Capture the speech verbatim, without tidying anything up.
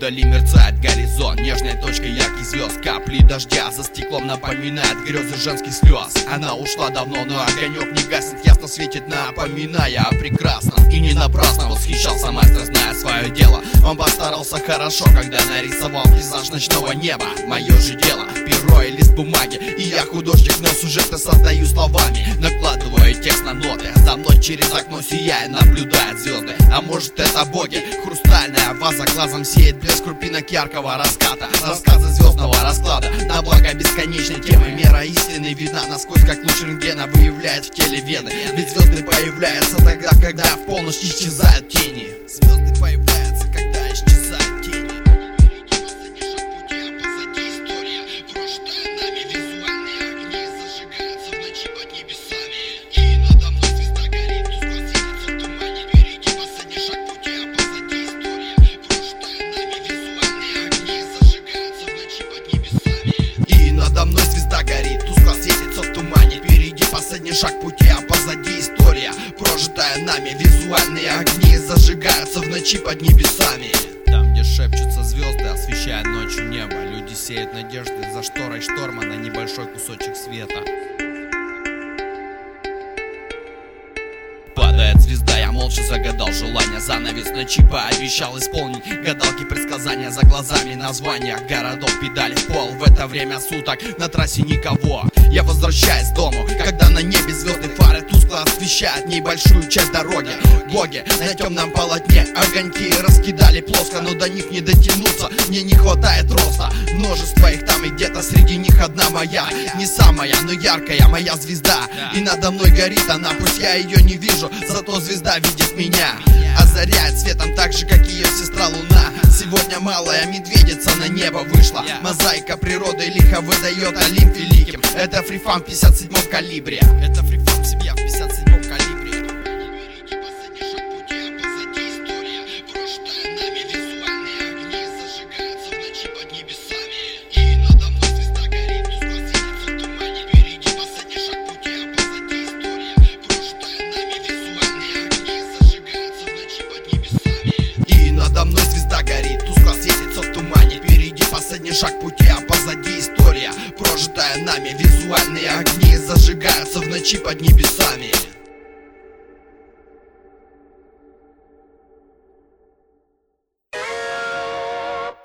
Вдали мерцает горизонт, нежной точкой ярких звезд. Капли дождя за стеклом напоминает грезы женских слез. Она ушла давно, но огонек не гаснет, ясно светит, напоминая о прекрасном. И не напрасно восхищался мастер, зная свое дело. Он постарался хорошо, когда нарисовал пейзаж ночного неба. Мое же дело, перо и лист бумаги, и я художник, но сюжеты создаю словами. Накладываю текст на ноты, за мной через окно сияя наблюдают звезды. А может это боги, хрустальная ваза глазом сеет блеск крупинок яркого раската. Рассказы звездного расклада на благо бесконечной темы. Мера истины видна насквозь, как луч рентгена выявляет в теле вены. Ведь звезды появляются тогда, когда в полночь исчезают тени. Звезды появляются, когда исчезают тени. Надо мной звезда горит, тускло светится в тумане. Впереди последний шаг пути, а позади история, прожитая нами. Визуальные огни зажигаются в ночи под небесами. Там, где шепчутся звезды, освещая ночью небо, люди сеют надежды за шторой шторма на небольшой кусочек света. Падает звезда, я молча загадал желание. Занавес ночи пообещал исполнить гадалки предсказания. За глазами названия городов, педали в пол. В это время суток на трассе никого. Я возвращаюсь к дому, когда на небе звезды фары тускло освещают небольшую часть дороги. Боги на темном полотне огоньки раскидали плоско, но до них не дотянуться, мне не хватает роста. Множество их там, и где-то среди них одна моя. Не самая, но яркая моя звезда. И надо мной горит она, пусть я ее не вижу, зато звезда видит меня. Озаряет светом так же, как ее сестра луна. Сегодня малая медведица на небо вышла. Мозаика природы лихо выдает Олимп великим. Это фрифам в пятьдесят седьмом калибре. Это фрифам семья в пятьдесят седьмом калибре. Надо мной звезда горит, тускло светится в тумане. Впереди последний шаг пути, а позади история, прожитая нами. Визуальные огни зажигаются в ночи под небесами.